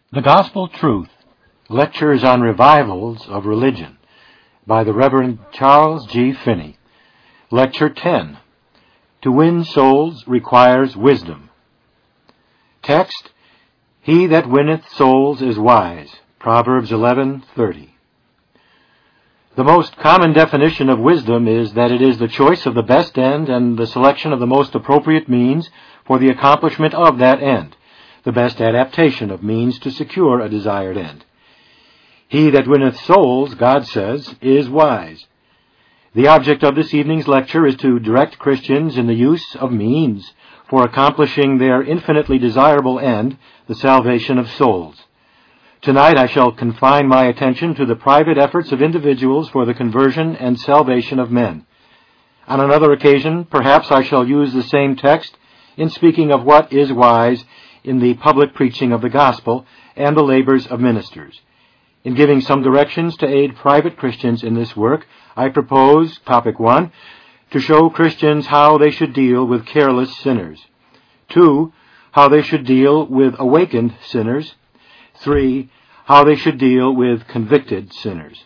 The Gospel Truth, Lectures on Revivals of Religion, by the Reverend Charles G. Finney. Lecture 10, To Win Souls Requires Wisdom. Text, He that winneth souls is wise, Proverbs 11:30. The most common definition of wisdom is that it is the choice of the best end and the selection of the most appropriate means for the accomplishment of that end, the best adaptation of means to secure a desired end. He that winneth souls, God says, is wise. The object of this evening's lecture is to direct Christians in the use of means for accomplishing their infinitely desirable end, the salvation of souls. Tonight I shall confine my attention to the private efforts of individuals for the conversion and salvation of men. On another occasion, perhaps I shall use the same text in speaking of what is wise in the public preaching of the gospel and the labors of ministers. In giving some directions to aid private Christians in this work, I propose, topic 1, to show Christians how they should deal with careless sinners. 2, how they should deal with awakened sinners. 3, how they should deal with convicted sinners.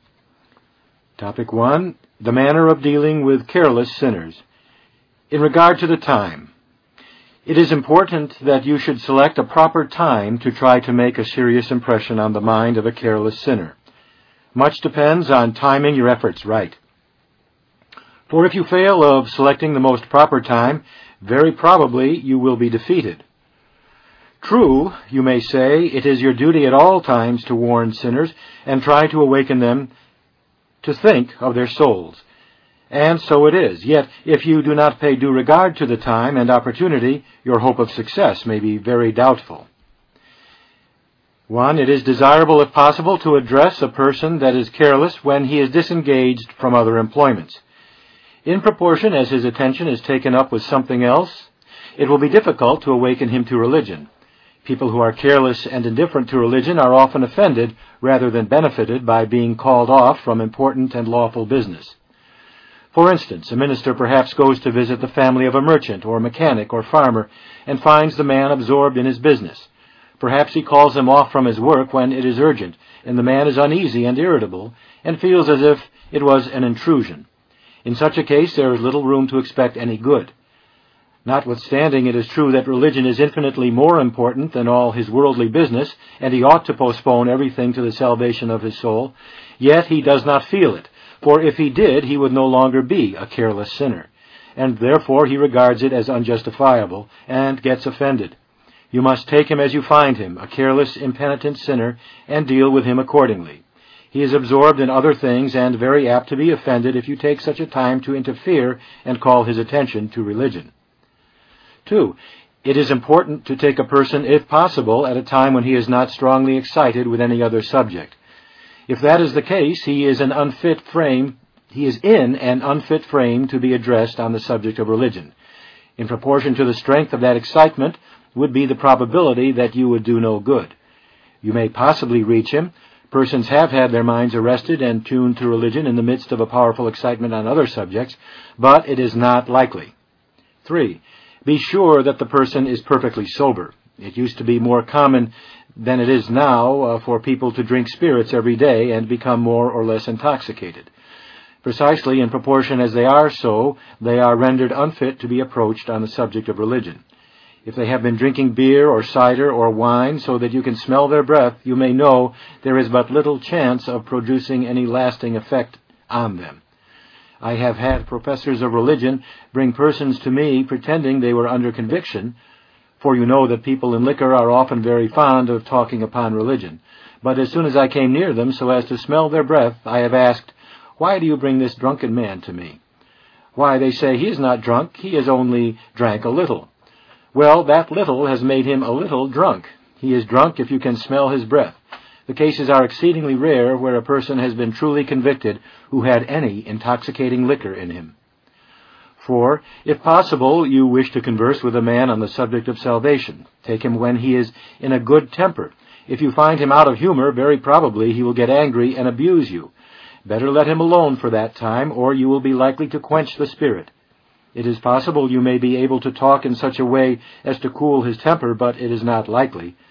Topic 1, the manner of dealing with careless sinners. In regard to the time, it is important that you should select a proper time to try to make a serious impression on the mind of a careless sinner. Much depends on timing your efforts right. For if you fail of selecting the most proper time, very probably you will be defeated. True, you may say, it is your duty at all times to warn sinners and try to awaken them to think of their souls. And so it is. Yet, if you do not pay due regard to the time and opportunity, your hope of success may be very doubtful. 1, it is desirable, if possible, to address a person that is careless when he is disengaged from other employments. In proportion as his attention is taken up with something else, it will be difficult to awaken him to religion. People who are careless and indifferent to religion are often offended rather than benefited by being called off from important and lawful business. For instance, a minister perhaps goes to visit the family of a merchant or mechanic or farmer and finds the man absorbed in his business. Perhaps he calls him off from his work when it is urgent, and the man is uneasy and irritable and feels as if it was an intrusion. In such a case, there is little room to expect any good. Notwithstanding, it is true that religion is infinitely more important than all his worldly business, and he ought to postpone everything to the salvation of his soul, yet he does not feel it. For if he did, he would no longer be a careless sinner, and therefore he regards it as unjustifiable and gets offended. You must take him as you find him, a careless, impenitent sinner, and deal with him accordingly. He is absorbed in other things and very apt to be offended if you take such a time to interfere and call his attention to religion. 2, it is important to take a person, if possible, at a time when he is not strongly excited with any other subject. If that is the case, he is in an unfit frame to be addressed on the subject of religion. In proportion to the strength of that excitement would be the probability that you would do no good. You may possibly reach him. Persons have had their minds arrested and tuned to religion in the midst of a powerful excitement on other subjects, but it is not likely. 3, be sure that the person is perfectly sober. It used to be more common than it is now for people to drink spirits every day and become more or less intoxicated. Precisely in proportion as they are so, they are rendered unfit to be approached on the subject of religion. If they have been drinking beer or cider or wine so that you can smell their breath, you may know there is but little chance of producing any lasting effect on them. I have had professors of religion bring persons to me pretending they were under conviction, for you know that people in liquor are often very fond of talking upon religion. But as soon as I came near them so as to smell their breath, I have asked, "Why do you bring this drunken man to me?" "Why," they say, "he is not drunk, he has only drank a little." Well, that little has made him a little drunk. He is drunk if you can smell his breath. The cases are exceedingly rare where a person has been truly convicted who had any intoxicating liquor in him. 4, if possible, you wish to converse with a man on the subject of salvation. Take him when he is in a good temper. If you find him out of humor, very probably he will get angry and abuse you. Better let him alone for that time, or you will be likely to quench the spirit. It is possible you may be able to talk in such a way as to cool his temper, but it is not likely.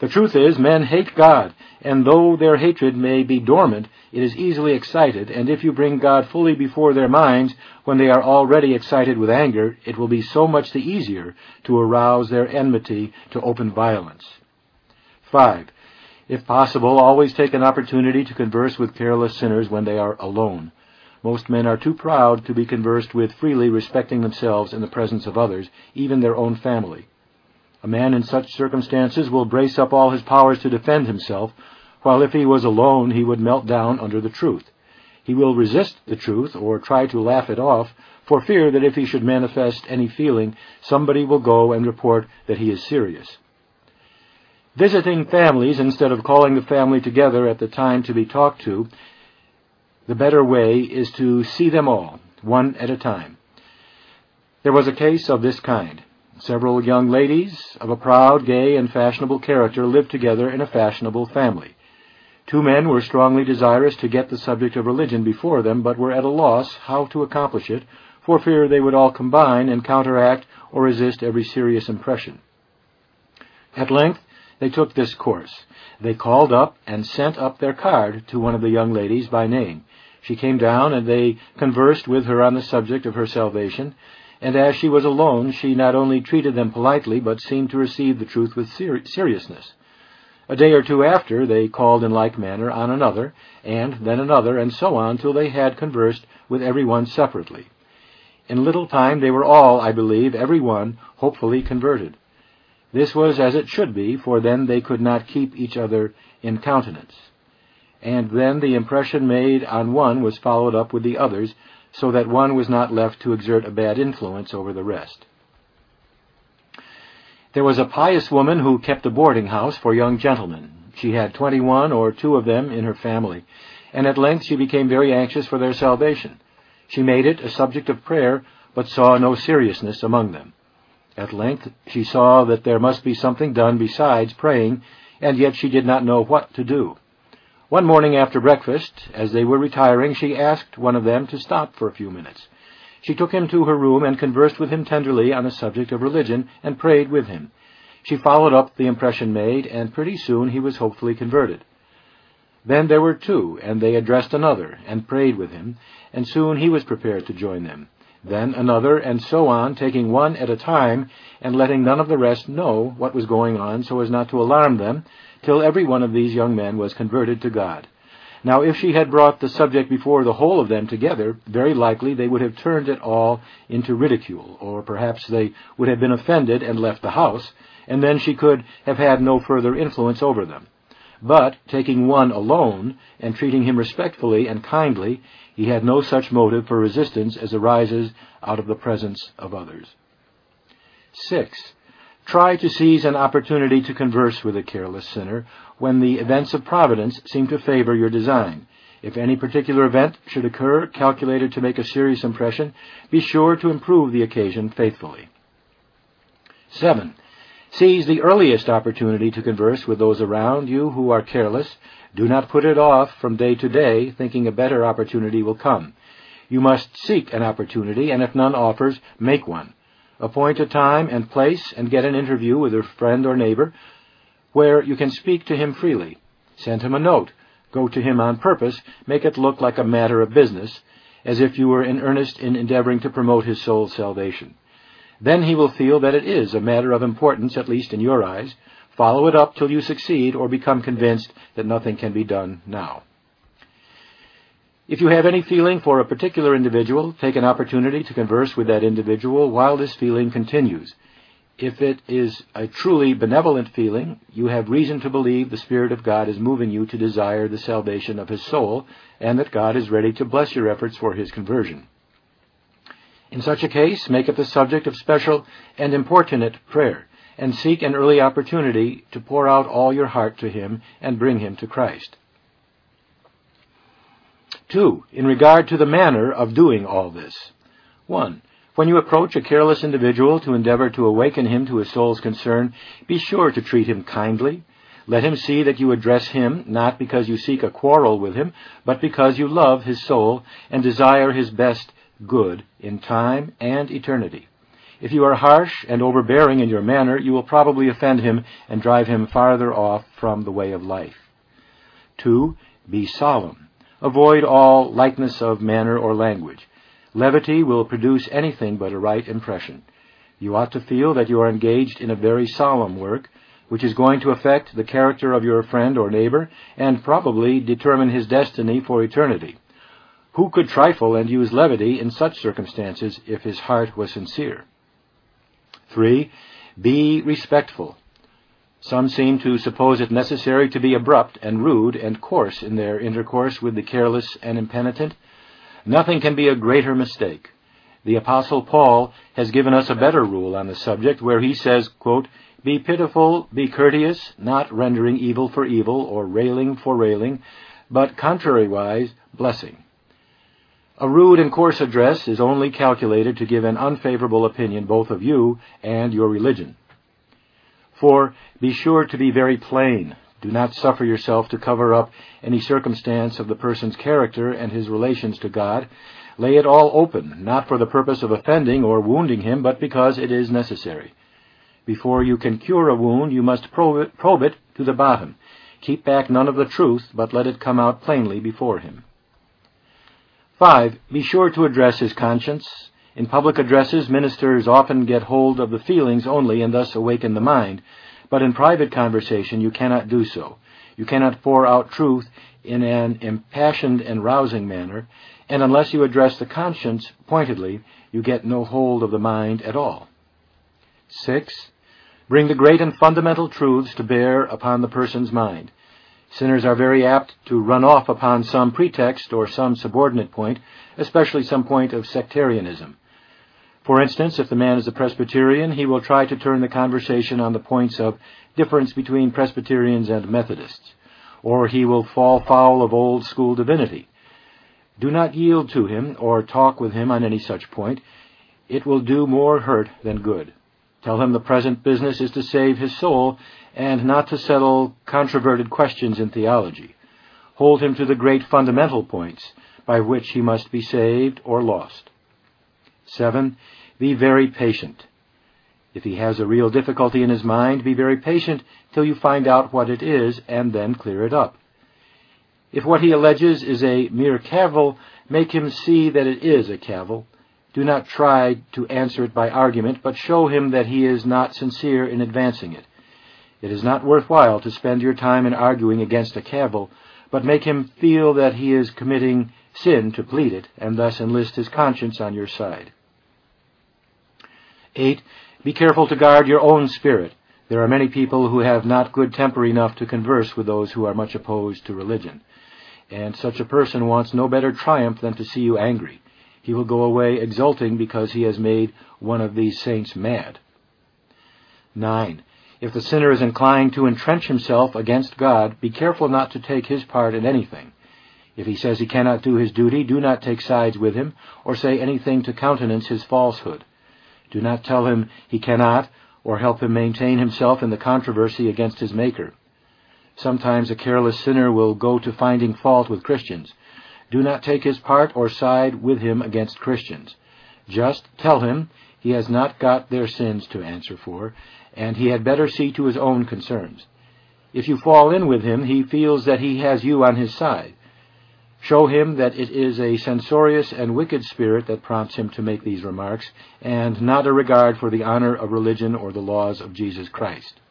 The truth is, men hate God, and though their hatred may be dormant, it is easily excited, and if you bring God fully before their minds when they are already excited with anger, it will be so much the easier to arouse their enmity to open violence. 5. If possible, always take an opportunity to converse with careless sinners when they are alone. Most men are too proud to be conversed with freely respecting themselves in the presence of others, even their own family. A man in such circumstances will brace up all his powers to defend himself, while if he was alone he would melt down under the truth. He will resist the truth or try to laugh it off, for fear that if he should manifest any feeling, somebody will go and report that he is serious. Visiting families instead of calling the family together at the time to be talked to, the better way is to see them all, one at a time. There was a case of this kind. Several young ladies of a proud, gay, and fashionable character lived together in a fashionable family. Two men were strongly desirous to get the subject of religion before them, but were at a loss how to accomplish it, for fear they would all combine and counteract or resist every serious impression. At length, they took this course. They called up and sent up their card to one of the young ladies by name. She came down, and they conversed with her on the subject of her salvation, and as she was alone, she not only treated them politely, but seemed to receive the truth with seriousness. A day or two after, they called in like manner on another, and then another, and so on, till they had conversed with every one separately. In a little time they were all, I believe, every one, hopefully converted. This was as it should be, for then they could not keep each other in countenance. And then the impression made on one was followed up with the others, so that one was not left to exert a bad influence over the rest. There was a pious woman who kept a boarding house for young gentlemen. She had 21 or 2 of them in her family, and at length she became very anxious for their salvation. She made it a subject of prayer, but saw no seriousness among them. At length she saw that there must be something done besides praying, and yet she did not know what to do. One morning after breakfast, as they were retiring, she asked one of them to stop for a few minutes. She took him to her room and conversed with him tenderly on the subject of religion and prayed with him. She followed up the impression made, and pretty soon he was hopefully converted. Then there were 2, and they addressed another and prayed with him, and soon he was prepared to join them. Then another, and so on, taking one at a time, and letting none of the rest know what was going on so as not to alarm them, till every one of these young men was converted to God. Now, if she had brought the subject before the whole of them together, very likely they would have turned it all into ridicule, or perhaps they would have been offended and left the house, and then she could have had no further influence over them. But, taking one alone, and treating him respectfully and kindly, he had no such motive for resistance as arises out of the presence of others. 6. Try to seize an opportunity to converse with a careless sinner when the events of providence seem to favor your design. If any particular event should occur calculated to make a serious impression, be sure to improve the occasion faithfully. 7. Seize the earliest opportunity to converse with those around you who are careless. Do not put it off from day to day, thinking a better opportunity will come. You must seek an opportunity, and if none offers, make one. Appoint a time and place and get an interview with a friend or neighbor where you can speak to him freely. Send him a note. Go to him on purpose. Make it look like a matter of business, as if you were in earnest in endeavoring to promote his soul's salvation. Then he will feel that it is a matter of importance, at least in your eyes. Follow it up till you succeed or become convinced that nothing can be done now. If you have any feeling for a particular individual, take an opportunity to converse with that individual while this feeling continues. If it is a truly benevolent feeling, you have reason to believe the Spirit of God is moving you to desire the salvation of his soul, and that God is ready to bless your efforts for his conversion. In such a case, make it the subject of special and importunate prayer, and seek an early opportunity to pour out all your heart to him and bring him to Christ. 2. In regard to the manner of doing all this. 1. When you approach a careless individual to endeavor to awaken him to his soul's concern, be sure to treat him kindly. Let him see that you address him not because you seek a quarrel with him, but because you love his soul and desire his best good in time and eternity. If you are harsh and overbearing in your manner, you will probably offend him and drive him farther off from the way of life. 2. Be solemn. Avoid all lightness of manner or language. Levity will produce anything but a right impression. You ought to feel that you are engaged in a very solemn work, which is going to affect the character of your friend or neighbor, and probably determine his destiny for eternity. Who could trifle and use levity in such circumstances if his heart was sincere? 3. Be respectful. Some seem to suppose it necessary to be abrupt and rude and coarse in their intercourse with the careless and impenitent. Nothing can be a greater mistake. The Apostle Paul has given us a better rule on the subject, where he says, quote, "Be pitiful, be courteous, not rendering evil for evil or railing for railing, but contrariwise blessing." A rude and coarse address is only calculated to give an unfavorable opinion both of you and your religion. 4. Be sure to be very plain. Do not suffer yourself to cover up any circumstance of the person's character and his relations to God. Lay it all open, not for the purpose of offending or wounding him, but because it is necessary. Before you can cure a wound, you must probe it to the bottom. Keep back none of the truth, but let it come out plainly before him. 5. Be sure to address his conscience. In public addresses, ministers often get hold of the feelings only and thus awaken the mind, but in private conversation you cannot do so. You cannot pour out truth in an impassioned and rousing manner, and unless you address the conscience pointedly, you get no hold of the mind at all. 6. Bring the great and fundamental truths to bear upon the person's mind. Sinners are very apt to run off upon some pretext or some subordinate point, especially some point of sectarianism. For instance, if the man is a Presbyterian, he will try to turn the conversation on the points of difference between Presbyterians and Methodists, or he will fall foul of old school divinity. Do not yield to him or talk with him on any such point. It will do more hurt than good. Tell him the present business is to save his soul and not to settle controverted questions in theology. Hold him to the great fundamental points by which he must be saved or lost. 7. Be very patient. If he has a real difficulty in his mind, be very patient till you find out what it is and then clear it up. If what he alleges is a mere cavil, make him see that it is a cavil. Do not try to answer it by argument, but show him that he is not sincere in advancing it. It is not worthwhile to spend your time in arguing against a cavil, but make him feel that he is committing sin to plead it, and thus enlist his conscience on your side. 8. Be careful to guard your own spirit. There are many people who have not good temper enough to converse with those who are much opposed to religion, and such a person wants no better triumph than to see you angry. He will go away exulting because he has made one of these saints mad. 9. If the sinner is inclined to entrench himself against God, be careful not to take his part in anything. If he says he cannot do his duty, do not take sides with him, or say anything to countenance his falsehood. Do not tell him he cannot, or help him maintain himself in the controversy against his Maker. Sometimes a careless sinner will go to finding fault with Christians. Do not take his part or side with him against Christians. Just tell him he has not got their sins to answer for, and he had better see to his own concerns. If you fall in with him, he feels that he has you on his side. Show him that it is a censorious and wicked spirit that prompts him to make these remarks, and not a regard for the honor of religion or the laws of Jesus Christ.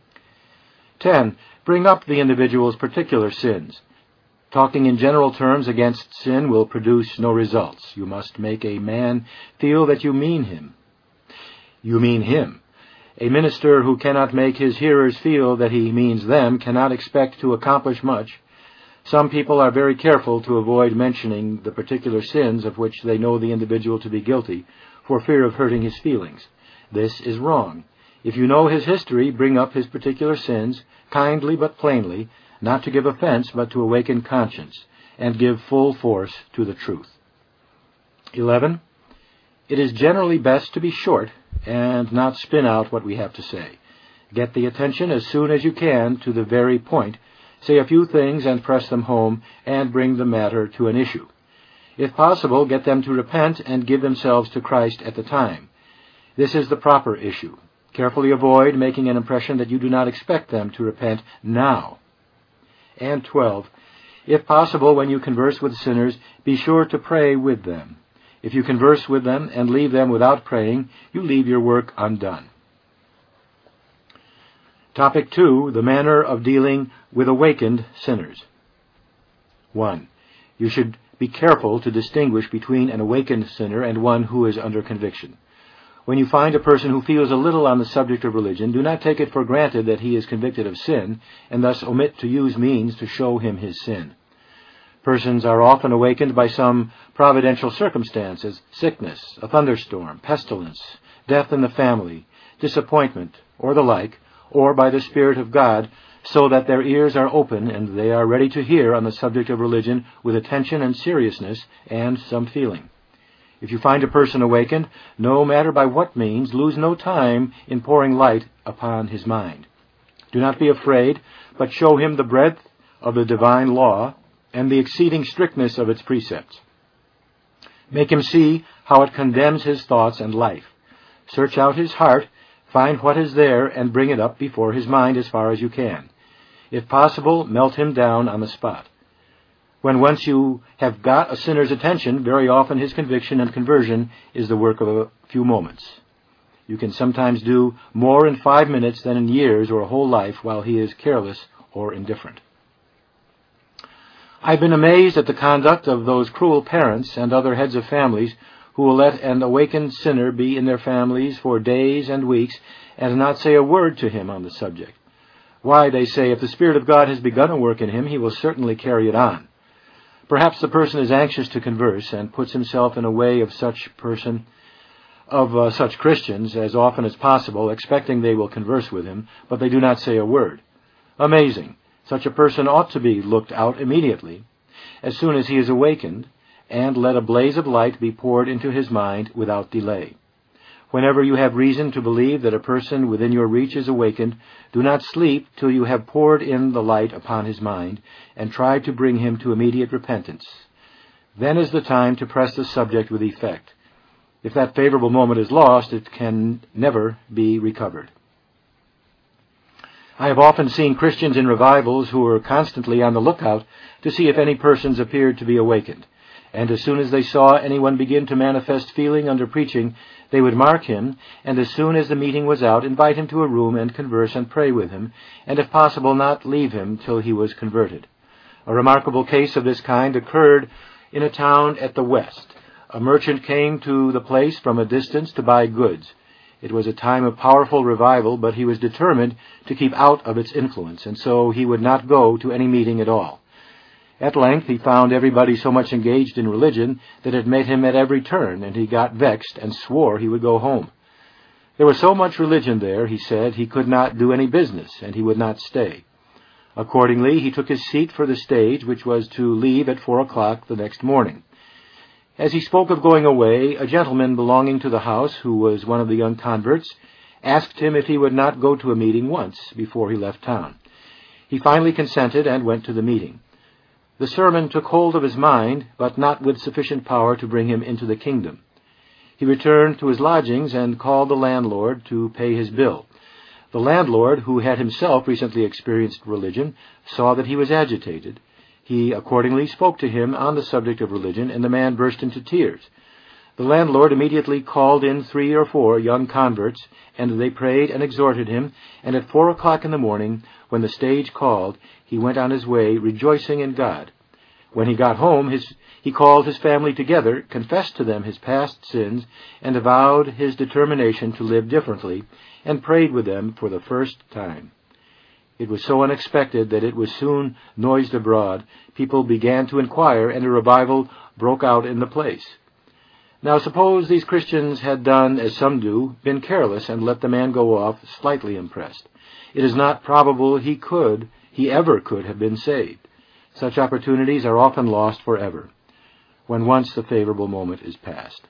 10. Bring up the individual's particular sins. Talking in general terms against sin will produce no results. You must make a man feel that you mean him. You mean him. A minister who cannot make his hearers feel that he means them cannot expect to accomplish much. Some people are very careful to avoid mentioning the particular sins of which they know the individual to be guilty, for fear of hurting his feelings. This is wrong. If you know his history, bring up his particular sins, kindly but plainly, not to give offense, but to awaken conscience, and give full force to the truth. 11. It is generally best to be short, and not spin out what we have to say. Get the attention as soon as you can to the very point. Say a few things and press them home, and bring the matter to an issue. If possible, get them to repent and give themselves to Christ at the time. This is the proper issue. Carefully avoid making an impression that you do not expect them to repent now. And 12. If possible, when you converse with sinners, be sure to pray with them. If you converse with them and leave them without praying, you leave your work undone. Topic 2. The manner of dealing with awakened sinners. 1. You should be careful to distinguish between an awakened sinner and one who is under conviction. When you find a person who feels a little on the subject of religion, do not take it for granted that he is convicted of sin, and thus omit to use means to show him his sin. Persons are often awakened by some providential circumstance, as sickness, a thunderstorm, pestilence, death in the family, disappointment, or the like, or by the Spirit of God, so that their ears are open and they are ready to hear on the subject of religion with attention and seriousness and some feeling. If you find a person awakened, no matter by what means, lose no time in pouring light upon his mind. Do not be afraid, but show him the breadth of the divine law and the exceeding strictness of its precepts. Make him see how it condemns his thoughts and life. Search out his heart, find what is there, and bring it up before his mind as far as you can. If possible, melt him down on the spot. When once you have got a sinner's attention, very often his conviction and conversion is the work of a few moments. You can sometimes do more in 5 minutes than in years or a whole life while he is careless or indifferent. I've been amazed at the conduct of those cruel parents and other heads of families who will let an awakened sinner be in their families for days and weeks and not say a word to him on the subject. Why, they say, if the Spirit of God has begun a work in him, he will certainly carry it on. Perhaps the person is anxious to converse and puts himself in a way of such Christians as often as possible, expecting they will converse with him, but they do not say a word. Amazing. Such a person ought to be looked out immediately, as soon as he is awakened, and let a blaze of light be poured into his mind without delay. Whenever you have reason to believe that a person within your reach is awakened, do not sleep till you have poured in the light upon his mind and tried to bring him to immediate repentance. Then is the time to press the subject with effect. If that favorable moment is lost, it can never be recovered. I have often seen Christians in revivals who were constantly on the lookout to see if any persons appeared to be awakened. And as soon as they saw anyone begin to manifest feeling under preaching, they would mark him, and as soon as the meeting was out, invite him to a room and converse and pray with him, and if possible not leave him till he was converted. A remarkable case of this kind occurred in a town at the west. A merchant came to the place from a distance to buy goods. It was a time of powerful revival, but he was determined to keep out of its influence, and so he would not go to any meeting at all. At length he found everybody so much engaged in religion that it met him at every turn, and he got vexed and swore he would go home. There was so much religion there, he said, he could not do any business, and he would not stay. Accordingly, he took his seat for the stage, which was to leave at 4 o'clock the next morning. As he spoke of going away, a gentleman belonging to the house, who was one of the young converts, asked him if he would not go to a meeting once before he left town. He finally consented and went to the meeting. The sermon took hold of his mind, but not with sufficient power to bring him into the kingdom. He returned to his lodgings and called the landlord to pay his bill. The landlord, who had himself recently experienced religion, saw that he was agitated. He accordingly spoke to him on the subject of religion, and the man burst into tears. The landlord immediately called in 3 or 4 young converts, and they prayed and exhorted him, and at 4 o'clock in the morning, when the stage called, he went on his way, rejoicing in God. When he got home, he called his family together, confessed to them his past sins, and avowed his determination to live differently, and prayed with them for the first time. It was so unexpected that it was soon noised abroad. People began to inquire, and a revival broke out in the place. Now suppose these Christians had done as some do, been careless, and let the man go off slightly impressed. It is not probable he ever could have been saved. Such opportunities are often lost forever, when once the favorable moment is past.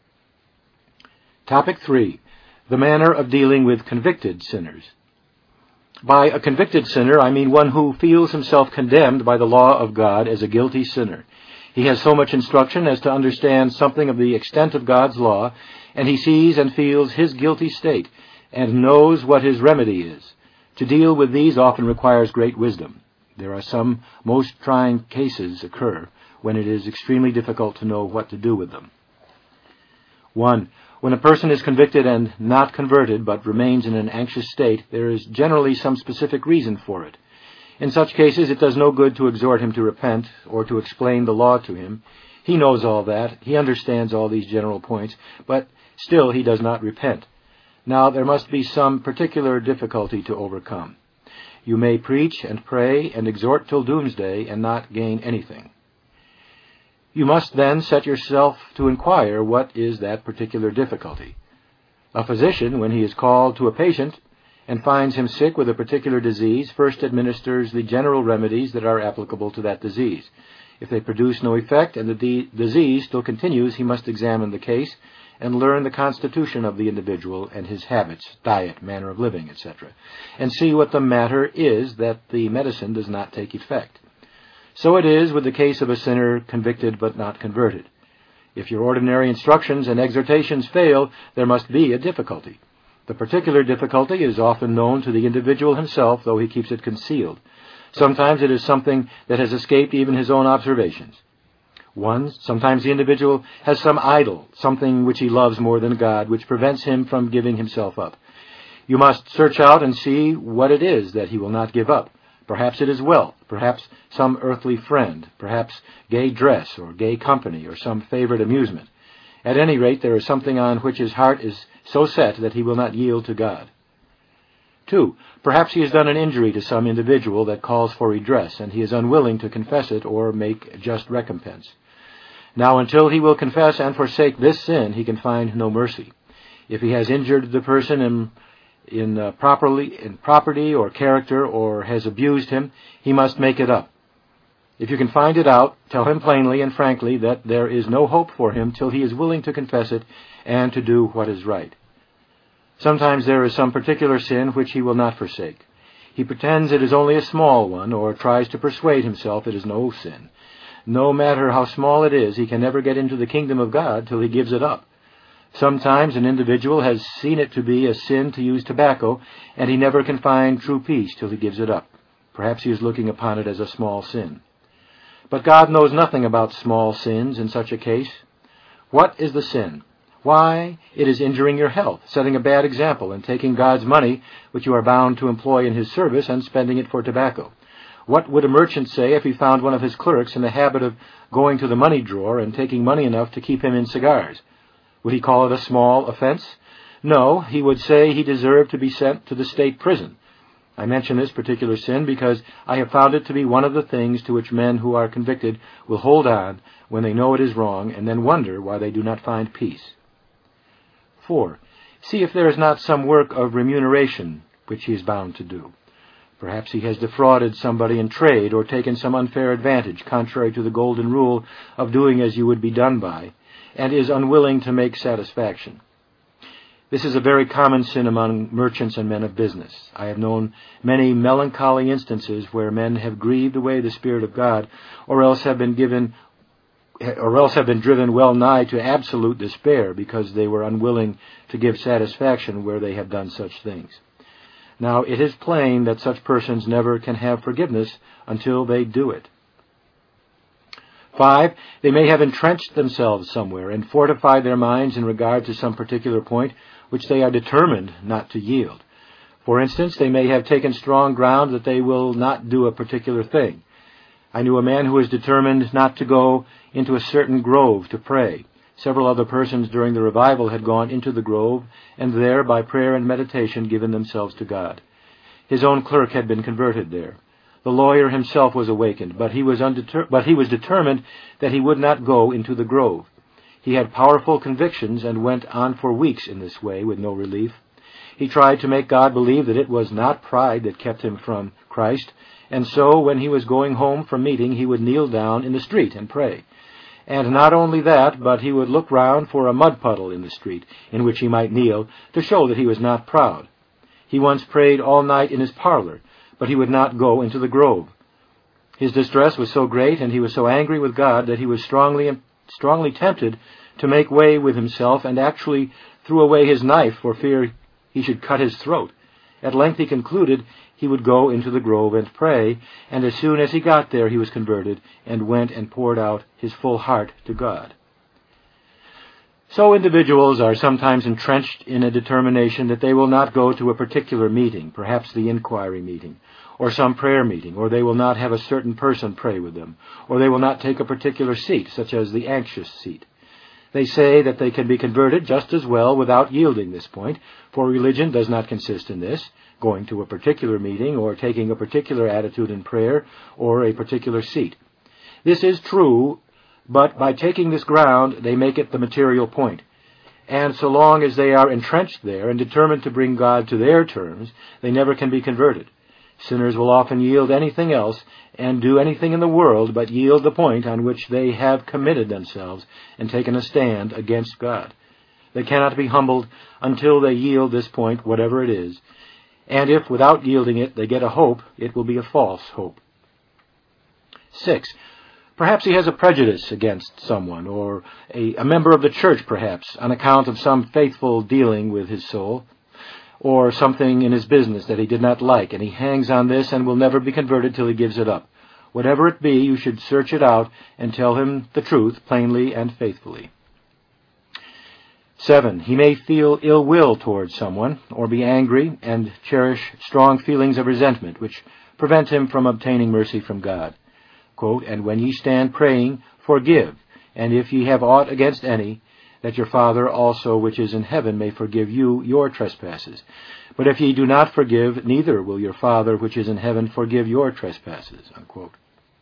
Topic 3. The manner of dealing with convicted sinners. By a convicted sinner, I mean one who feels himself condemned by the law of God as a guilty sinner. He has so much instruction as to understand something of the extent of God's law, and he sees and feels his guilty state, and knows what his remedy is. To deal with these often requires great wisdom. There are some most trying cases occur when it is extremely difficult to know what to do with them. 1. When a person is convicted and not converted, but remains in an anxious state, there is generally some specific reason for it. In such cases, it does no good to exhort him to repent or to explain the law to him. He knows all that. He understands all these general points, but still he does not repent. Now, there must be some particular difficulty to overcome. You may preach and pray and exhort till doomsday and not gain anything. You must then set yourself to inquire what is that particular difficulty. A physician, when he is called to a patient and finds him sick with a particular disease, first administers the general remedies that are applicable to that disease. If they produce no effect and the disease still continues, he must examine the case and learn the constitution of the individual and his habits, diet, manner of living, etc., and see what the matter is that the medicine does not take effect. So it is with the case of a sinner convicted but not converted. If your ordinary instructions and exhortations fail, there must be a difficulty. The particular difficulty is often known to the individual himself, though he keeps it concealed. Sometimes it is something that has escaped even his own observations. Sometimes the individual has some idol, something which he loves more than God, which prevents him from giving himself up. You must search out and see what it is that he will not give up. Perhaps it is wealth, perhaps some earthly friend, perhaps gay dress or gay company or some favorite amusement. At any rate, there is something on which his heart is so set that he will not yield to God. 2. Perhaps he has done an injury to some individual that calls for redress, and he is unwilling to confess it or make just recompense. Now, until he will confess and forsake this sin, he can find no mercy. If he has injured the person in property or character, or has abused him, he must make it up. If you can find it out, tell him plainly and frankly that there is no hope for him till he is willing to confess it and to do what is right. Sometimes there is some particular sin which he will not forsake. He pretends it is only a small one, or tries to persuade himself it is no sin. No matter how small it is, he can never get into the kingdom of God till he gives it up. Sometimes an individual has seen it to be a sin to use tobacco, and he never can find true peace till he gives it up. Perhaps he is looking upon it as a small sin. But God knows nothing about small sins in such a case. What is the sin? Why, it is injuring your health, setting a bad example, and taking God's money, which you are bound to employ in His service, and spending it for tobacco. What would a merchant say if he found one of his clerks in the habit of going to the money drawer and taking money enough to keep him in cigars? Would he call it a small offense? No, he would say he deserved to be sent to the state prison. I mention this particular sin because I have found it to be one of the things to which men who are convicted will hold on when they know it is wrong, and then wonder why they do not find peace. 4. See if there is not some work of remuneration which he is bound to do. Perhaps he has defrauded somebody in trade or taken some unfair advantage, contrary to the golden rule of doing as you would be done by, and is unwilling to make satisfaction. This is a very common sin among merchants and men of business. I have known many melancholy instances where men have grieved away the Spirit of God, or else have been driven well nigh to absolute despair because they were unwilling to give satisfaction where they have done such things. Now, it is plain that such persons never can have forgiveness until they do it. 5. They may have entrenched themselves somewhere and fortified their minds in regard to some particular point which they are determined not to yield. For instance, they may have taken strong ground that they will not do a particular thing. I knew a man who was determined not to go into a certain grove to pray. Several other persons during the revival had gone into the grove, and there, by prayer and meditation, given themselves to God. His own clerk had been converted there. The lawyer himself was awakened, but he was determined that he would not go into the grove. He had powerful convictions and went on for weeks in this way with no relief. He tried to make God believe that it was not pride that kept him from Christ, and so when he was going home from meeting, he would kneel down in the street and pray. And not only that, but he would look round for a mud puddle in the street in which he might kneel to show that he was not proud. He once prayed all night in his parlor, but he would not go into the grove. His distress was so great and he was so angry with God that he was strongly tempted to make way with himself, and actually threw away his knife for fear he should cut his throat. At length he concluded he would go into the grove and pray, and as soon as he got there he was converted, and went and poured out his full heart to God. So individuals are sometimes entrenched in a determination that they will not go to a particular meeting, perhaps the inquiry meeting, or some prayer meeting, or they will not have a certain person pray with them, or they will not take a particular seat, such as the anxious seat. They say that they can be converted just as well without yielding this point, for religion does not consist in this, going to a particular meeting or taking a particular attitude in prayer or a particular seat. This is true, but by taking this ground, they make it the material point. And so long as they are entrenched there and determined to bring God to their terms, they never can be converted. Sinners will often yield anything else and do anything in the world but yield the point on which they have committed themselves and taken a stand against God. They cannot be humbled until they yield this point, whatever it is. And if without yielding it they get a hope, it will be a false hope. 6. Perhaps he has a prejudice against someone, or a member of the church perhaps, on account of some faithful dealing with his soul, or something in his business that he did not like, and he hangs on this and will never be converted till he gives it up. Whatever it be, you should search it out and tell him the truth plainly and faithfully. 7. He may feel ill will towards someone, or be angry and cherish strong feelings of resentment, which prevent him from obtaining mercy from God. Quote, "And when ye stand praying, forgive, and if ye have aught against any, that your Father also which is in heaven may forgive you your trespasses. But if ye do not forgive, neither will your Father which is in heaven forgive your trespasses." Unquote.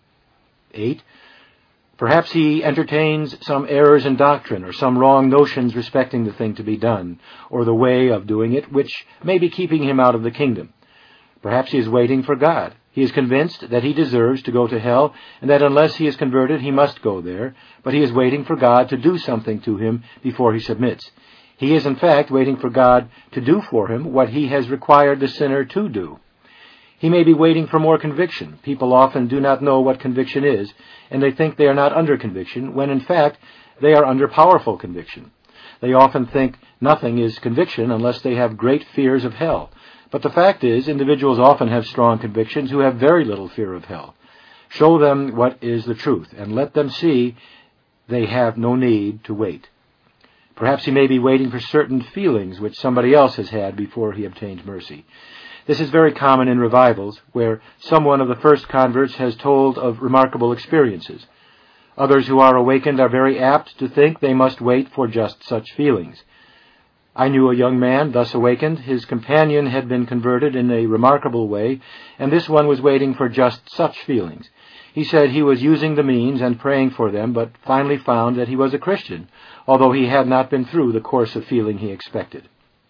8. Perhaps he entertains some errors in doctrine or some wrong notions respecting the thing to be done, or the way of doing it, which may be keeping him out of the kingdom. Perhaps he is waiting for God. He is convinced that he deserves to go to hell, and that unless he is converted he must go there, but he is waiting for God to do something to him before he submits. He is in fact waiting for God to do for him what he has required the sinner to do. He may be waiting for more conviction. People often do not know what conviction is, and they think they are not under conviction, when in fact they are under powerful conviction. They often think nothing is conviction unless they have great fears of hell. But the fact is, individuals often have strong convictions who have very little fear of hell. Show them what is the truth, and let them see they have no need to wait. Perhaps he may be waiting for certain feelings which somebody else has had before he obtains mercy. This is very common in revivals, where someone of the first converts has told of remarkable experiences. Others who are awakened are very apt to think they must wait for just such feelings. I knew a young man thus awakened. His companion had been converted in a remarkable way, and this one was waiting for just such feelings. He said he was using the means and praying for them, but finally found that he was a Christian, although he had not been through the course of feeling he expected.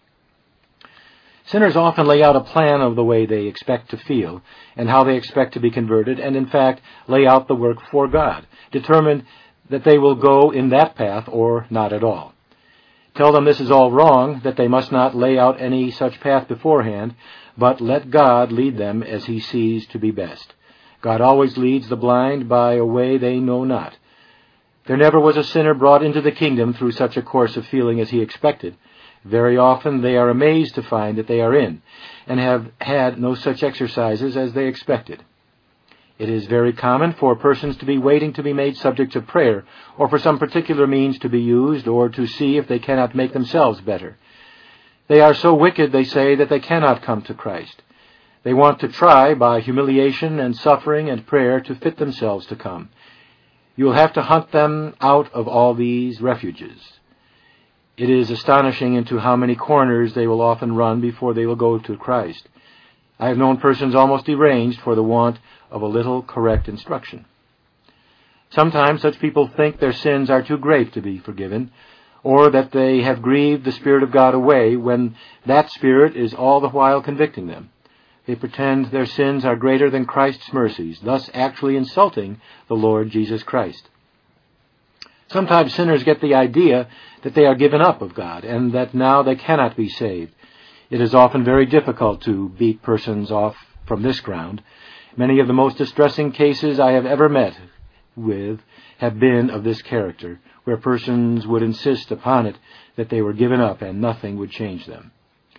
Sinners often lay out a plan of the way they expect to feel and how they expect to be converted, and in fact lay out the work for God, determined that they will go in that path or not at all. Tell them this is all wrong, that they must not lay out any such path beforehand, but let God lead them as he sees to be best. God always leads the blind by a way they know not. There never was a sinner brought into the kingdom through such a course of feeling as he expected. Very often they are amazed to find that they are in, and have had no such exercises as they expected. It is very common for persons to be waiting to be made subject to prayer, or for some particular means to be used, or to see if they cannot make themselves better. They are so wicked, they say, that they cannot come to Christ. They want to try, by humiliation and suffering and prayer, to fit themselves to come. You will have to hunt them out of all these refuges. It is astonishing into how many corners they will often run before they will go to Christ. I have known persons almost deranged for the want of a little correct instruction. Sometimes such people think their sins are too great to be forgiven, or that they have grieved the Spirit of God away, when that Spirit is all the while convicting them. They pretend their sins are greater than Christ's mercies, thus actually insulting the Lord Jesus Christ. Sometimes sinners get the idea that they are given up of God, and that now they cannot be saved. It is often very difficult to beat persons off from this ground. Many of the most distressing cases I have ever met with have been of this character, where persons would insist upon it that they were given up and nothing would change them.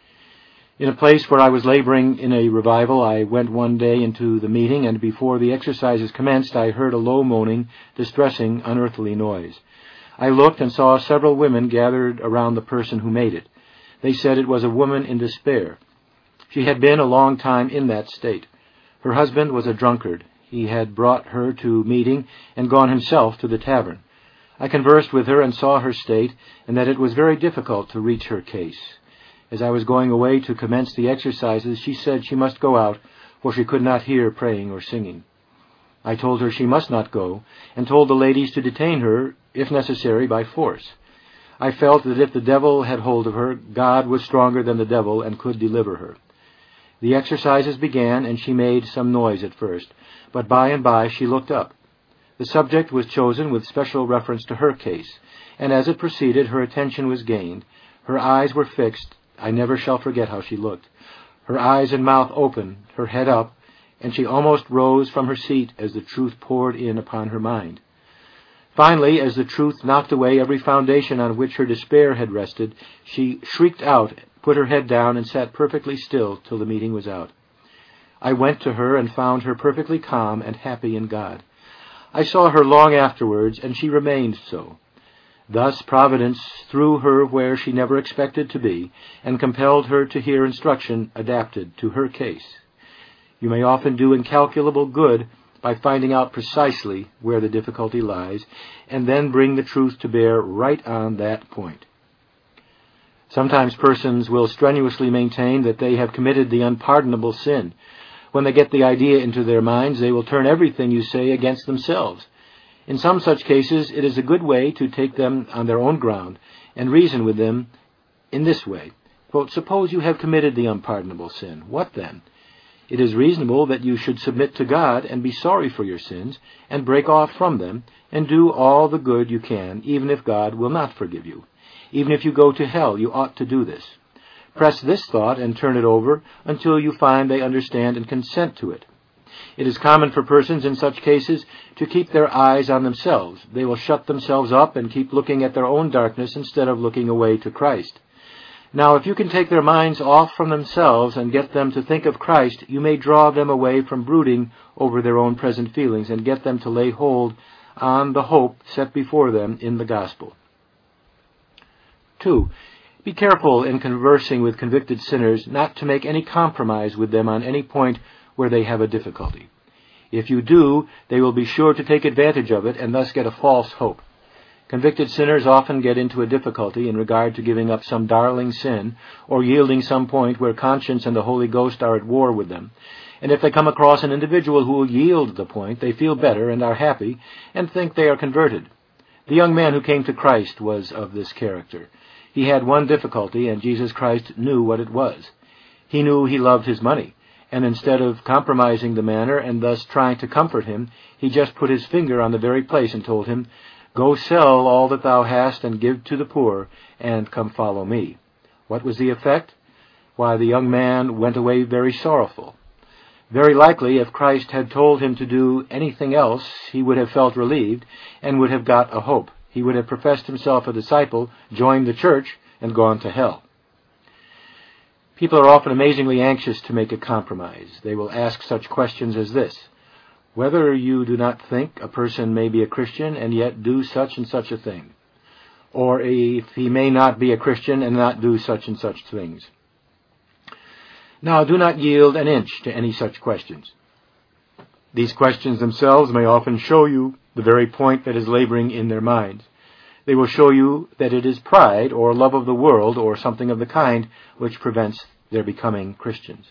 In a place where I was laboring in a revival, I went one day into the meeting, and before the exercises commenced, I heard a low moaning, distressing, unearthly noise. I looked and saw several women gathered around the person who made it. They said it was a woman in despair. She had been a long time in that state. Her husband was a drunkard. He had brought her to meeting and gone himself to the tavern. I conversed with her and saw her state, and that it was very difficult to reach her case. As I was going away to commence the exercises, she said she must go out, for she could not hear praying or singing. I told her she must not go, and told the ladies to detain her, if necessary, by force. I felt that if the devil had hold of her, God was stronger than the devil and could deliver her. The exercises began, and she made some noise at first, but by and by she looked up. The subject was chosen with special reference to her case, and as it proceeded, her attention was gained. Her eyes were fixed. I never shall forget how she looked. Her eyes and mouth open, her head up, and she almost rose from her seat as the truth poured in upon her mind. Finally, as the truth knocked away every foundation on which her despair had rested, she shrieked out, put her head down, and sat perfectly still till the meeting was out. I went to her and found her perfectly calm and happy in God. I saw her long afterwards, and she remained so. Thus Providence threw her where she never expected to be, and compelled her to hear instruction adapted to her case. You may often do incalculable good by finding out precisely where the difficulty lies, and then bring the truth to bear right on that point. Sometimes persons will strenuously maintain that they have committed the unpardonable sin. When they get the idea into their minds, they will turn everything you say against themselves. In some such cases, it is a good way to take them on their own ground and reason with them in this way. Quote, suppose you have committed the unpardonable sin. What then? It is reasonable that you should submit to God and be sorry for your sins and break off from them and do all the good you can, even if God will not forgive you. Even if you go to hell, you ought to do this. Press this thought and turn it over until you find they understand and consent to it. It is common for persons in such cases to keep their eyes on themselves. They will shut themselves up and keep looking at their own darkness instead of looking away to Christ. Now, if you can take their minds off from themselves and get them to think of Christ, you may draw them away from brooding over their own present feelings and get them to lay hold on the hope set before them in the gospel. 2. Be careful in conversing with convicted sinners not to make any compromise with them on any point where they have a difficulty. If you do, they will be sure to take advantage of it and thus get a false hope. Convicted sinners often get into a difficulty in regard to giving up some darling sin or yielding some point where conscience and the Holy Ghost are at war with them. And if they come across an individual who will yield the point, they feel better and are happy and think they are converted. The young man who came to Christ was of this character. He had one difficulty, and Jesus Christ knew what it was. He knew he loved his money, and instead of compromising the manner and thus trying to comfort him, he just put his finger on the very place and told him, "Go sell all that thou hast and give to the poor, and come follow me." What was the effect? Why, the young man went away very sorrowful. Very likely, if Christ had told him to do anything else, he would have felt relieved and would have got a hope. He would have professed himself a disciple, joined the church, and gone to hell. People are often amazingly anxious to make a compromise. They will ask such questions as this: whether you do not think a person may be a Christian and yet do such and such a thing, or if he may not be a Christian and not do such and such things. Now, do not yield an inch to any such questions. These questions themselves may often show you the very point that is laboring in their minds. They will show you that it is pride or love of the world or something of the kind which prevents their becoming Christians.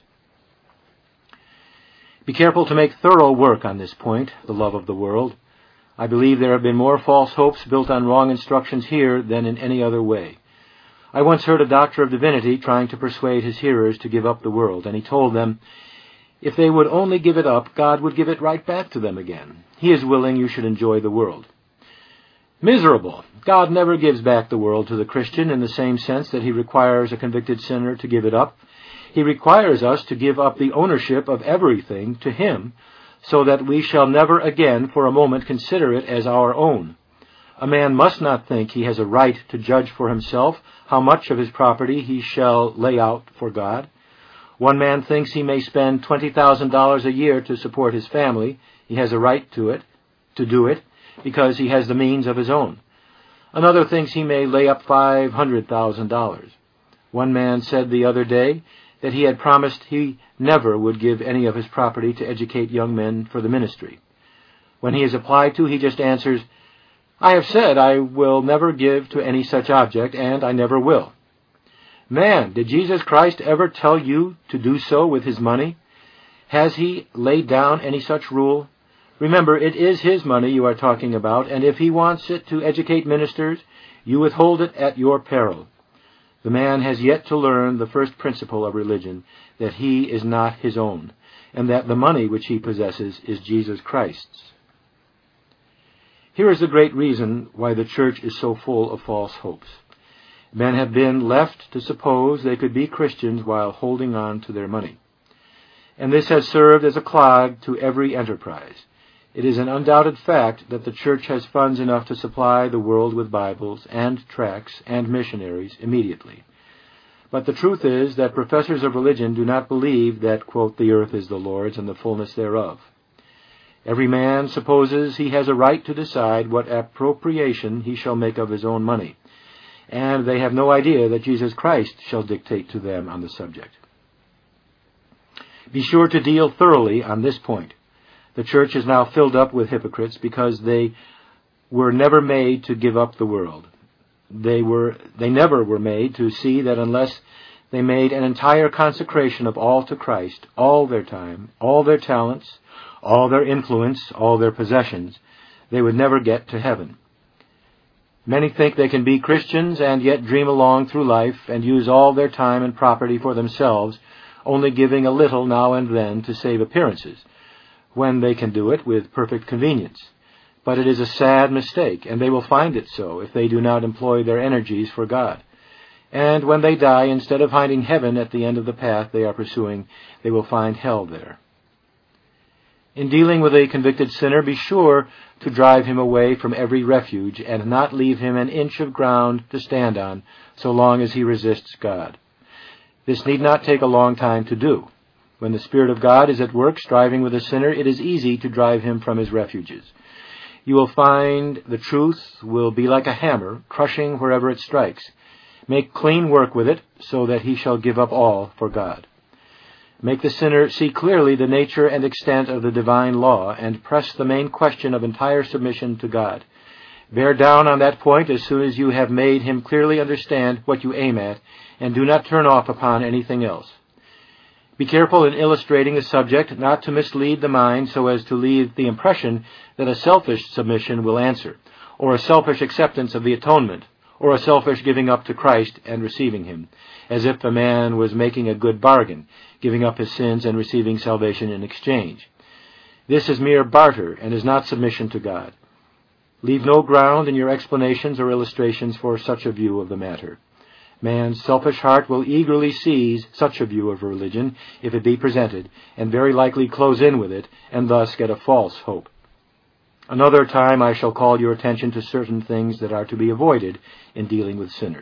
Be careful to make thorough work on this point, the love of the world. I believe there have been more false hopes built on wrong instructions here than in any other way. I once heard a doctor of divinity trying to persuade his hearers to give up the world, and he told them, if they would only give it up, God would give it right back to them again. He is willing you should enjoy the world. Miserable! God never gives back the world to the Christian in the same sense that he requires a convicted sinner to give it up. He requires us to give up the ownership of everything to him, so that we shall never again for a moment consider it as our own. A man must not think he has a right to judge for himself how much of his property he shall lay out for God. One man thinks he may spend $20,000 a year to support his family. He has a right to do it, because he has the means of his own. Another thinks he may lay up $500,000. One man said the other day that he had promised he never would give any of his property to educate young men for the ministry. When he is applied to, he just answers, "I have said I will never give to any such object, and I never will." Man, did Jesus Christ ever tell you to do so with his money? Has he laid down any such rule? Remember, it is his money you are talking about, and if he wants it to educate ministers, you withhold it at your peril. The man has yet to learn the first principle of religion, that he is not his own, and that the money which he possesses is Jesus Christ's. Here is the great reason why the church is so full of false hopes. Men have been left to suppose they could be Christians while holding on to their money. And this has served as a clog to every enterprise. It is an undoubted fact that the church has funds enough to supply the world with Bibles and tracts and missionaries immediately. But the truth is that professors of religion do not believe that, quote, "the earth is the Lord's and the fullness thereof." Every man supposes he has a right to decide what appropriation he shall make of his own money, and they have no idea that Jesus Christ shall dictate to them on the subject. Be sure to deal thoroughly on this point. The church is now filled up with hypocrites because they were never made to give up the world. They never were made to see that unless they made an entire consecration of all to Christ, all their time, all their talents, all their influence, all their possessions, they would never get to heaven. Many think they can be Christians and yet dream along through life and use all their time and property for themselves, only giving a little now and then to save appearances, when they can do it with perfect convenience. But it is a sad mistake, and they will find it so if they do not employ their energies for God. And when they die, instead of finding heaven at the end of the path they are pursuing, they will find hell there. In dealing with a convicted sinner, be sure to drive him away from every refuge and not leave him an inch of ground to stand on so long as he resists God. This need not take a long time to do. When the Spirit of God is at work striving with a sinner, it is easy to drive him from his refuges. You will find the truth will be like a hammer, crushing wherever it strikes. Make clean work with it, so that he shall give up all for God. Make the sinner see clearly the nature and extent of the divine law, and press the main question of entire submission to God. Bear down on that point as soon as you have made him clearly understand what you aim at, and do not turn off upon anything else. Be careful in illustrating the subject not to mislead the mind so as to leave the impression that a selfish submission will answer, or a selfish acceptance of the atonement, or a selfish giving up to Christ and receiving him, as if the man was making a good bargain, giving up his sins and receiving salvation in exchange. This is mere barter and is not submission to God. Leave no ground in your explanations or illustrations for such a view of the matter. Man's selfish heart will eagerly seize such a view of religion if it be presented, and very likely close in with it, and thus get a false hope. Another time I shall call your attention to certain things that are to be avoided in dealing with sinners.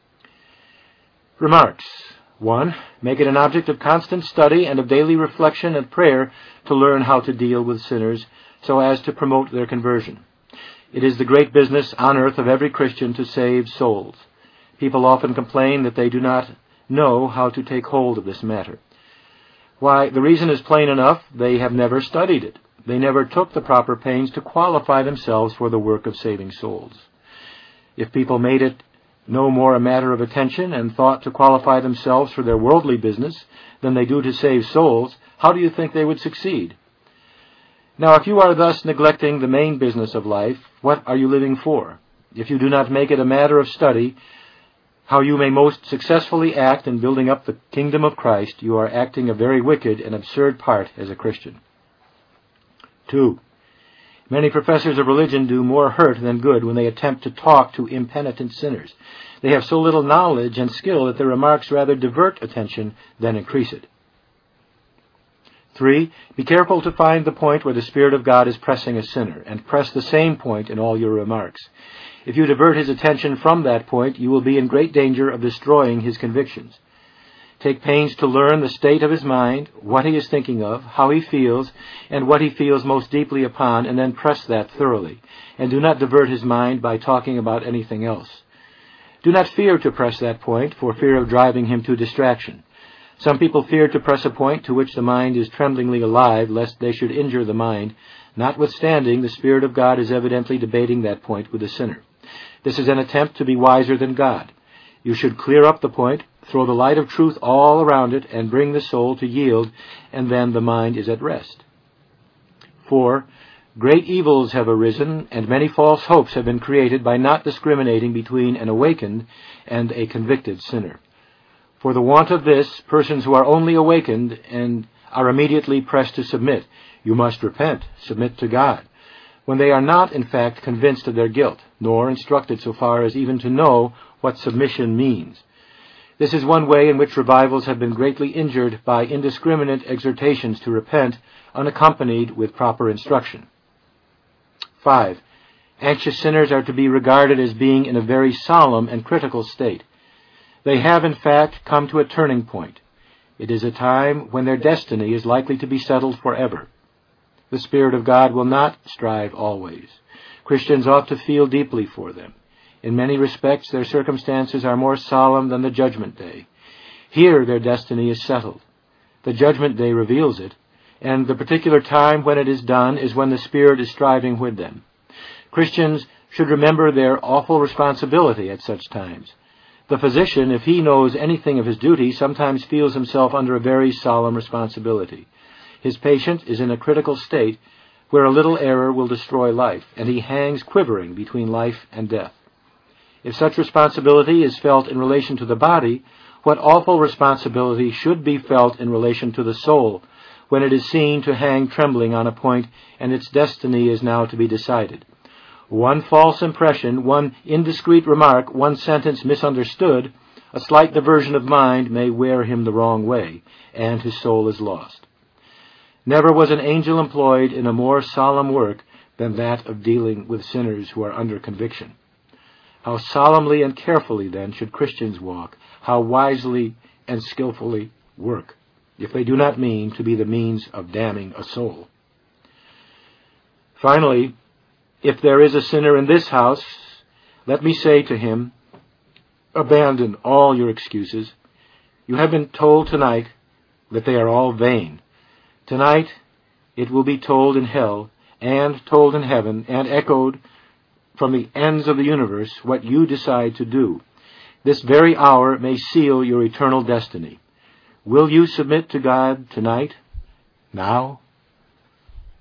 Remarks. 1. Make it an object of constant study and of daily reflection and prayer to learn how to deal with sinners so as to promote their conversion. It is the great business on earth of every Christian to save souls. People often complain that they do not know how to take hold of this matter. Why, the reason is plain enough. They have never studied it. They never took the proper pains to qualify themselves for the work of saving souls. If people made it no more a matter of attention and thought to qualify themselves for their worldly business than they do to save souls, how do you think they would succeed? Now, if you are thus neglecting the main business of life, what are you living for? If you do not make it a matter of study, how you may most successfully act in building up the kingdom of Christ, you are acting a very wicked and absurd part as a Christian. 2. Many professors of religion do more hurt than good when they attempt to talk to impenitent sinners. They have so little knowledge and skill that their remarks rather divert attention than increase it. 3. Be careful to find the point where the Spirit of God is pressing a sinner, and press the same point in all your remarks. If you divert his attention from that point, you will be in great danger of destroying his convictions. Take pains to learn the state of his mind, what he is thinking of, how he feels, and what he feels most deeply upon, and then press that thoroughly. And do not divert his mind by talking about anything else. Do not fear to press that point, for fear of driving him to distraction. Some people fear to press a point to which the mind is tremblingly alive, lest they should injure the mind. Notwithstanding, the Spirit of God is evidently debating that point with the sinner. This is an attempt to be wiser than God. You should clear up the point, throw the light of truth all around it, and bring the soul to yield, and then the mind is at rest. 4. Great evils have arisen, and many false hopes have been created by not discriminating between an awakened and a convicted sinner. For the want of this, persons who are only awakened and are immediately pressed to submit. You must repent, submit to God, when they are not, in fact, convinced of their guilt, nor instructed so far as even to know what submission means. This is one way in which revivals have been greatly injured by indiscriminate exhortations to repent, unaccompanied with proper instruction. 5. Anxious sinners are to be regarded as being in a very solemn and critical state. They have, in fact, come to a turning point. It is a time when their destiny is likely to be settled forever. The Spirit of God will not strive always. Christians ought to feel deeply for them. In many respects, their circumstances are more solemn than the Judgment Day. Here their destiny is settled. The Judgment Day reveals it, and the particular time when it is done is when the Spirit is striving with them. Christians should remember their awful responsibility at such times. The physician, if he knows anything of his duty, sometimes feels himself under a very solemn responsibility. His patient is in a critical state where a little error will destroy life, and he hangs quivering between life and death. If such responsibility is felt in relation to the body, what awful responsibility should be felt in relation to the soul when it is seen to hang trembling on a point and its destiny is now to be decided? One false impression, one indiscreet remark, one sentence misunderstood, a slight diversion of mind may wear him the wrong way, and his soul is lost. Never was an angel employed in a more solemn work than that of dealing with sinners who are under conviction. How solemnly and carefully, then, should Christians walk, how wisely and skillfully work, if they do not mean to be the means of damning a soul. Finally, if there is a sinner in this house, let me say to him, abandon all your excuses. You have been told tonight that they are all vain. Tonight it will be told in hell, and told in heaven, and echoed from the ends of the universe what you decide to do. This very hour may seal your eternal destiny. Will you submit to God tonight? Now?